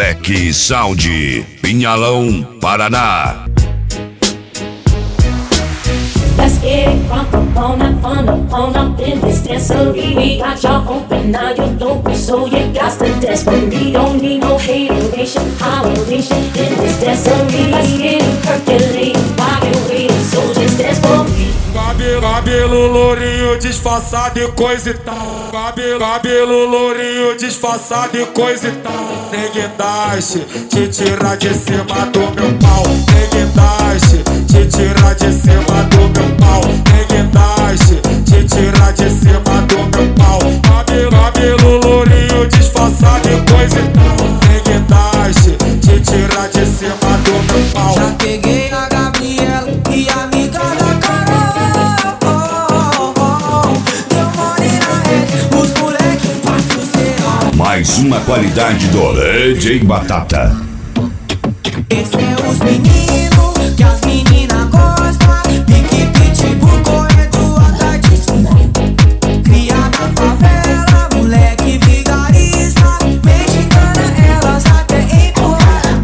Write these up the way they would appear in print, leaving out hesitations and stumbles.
Black Sound, Pinhalão, Paraná. Let's get it crunk up on that fun up in this dancery. We got y'all open, now you don't be, so you got to dance for me. Don't need no hateration, holleration in this dancery. Let's get it percolating, body waiting, so just dance for me. Cabelo lourinho disfarçado e coisa e tal. Cabelo lourinho disfarçado e coisa e tal. Neguindaste, te tirar de cima do meu pau. Neguindaste, te tirar de cima do meu pau. Neguindaste, te tirar de cima do meu pau. Cabelo lourinho disfarçado e coisa e tal. Neguindaste, te tirar de cima do meu pau. Já peguei a Gabriela e a amiga da Carol. Mais uma qualidade do DJ Batata. Esse é os meninos que as meninas gostam. Pique, pitbull, correndo atrás de cima. Cria na favela, moleque vigarista. Mexicana, elas até empurram.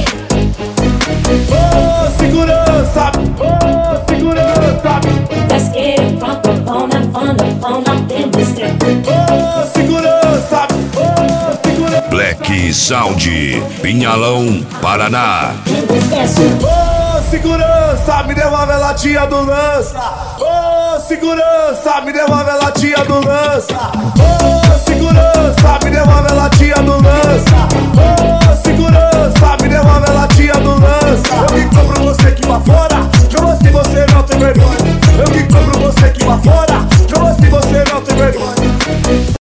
Ô, segurança! Ô, segurança! Let's get it crunk up on that fun up in this dancery. Ô, segurança! Black Sound, Pinhalão, Paraná. Ô, segurança, me devolve a latinha do lança. Ô, segurança, me devolve a latinha do lança. Ô, segurança, me devolve a latinha do lança. Ô, segurança, me devolve a latinha do lança.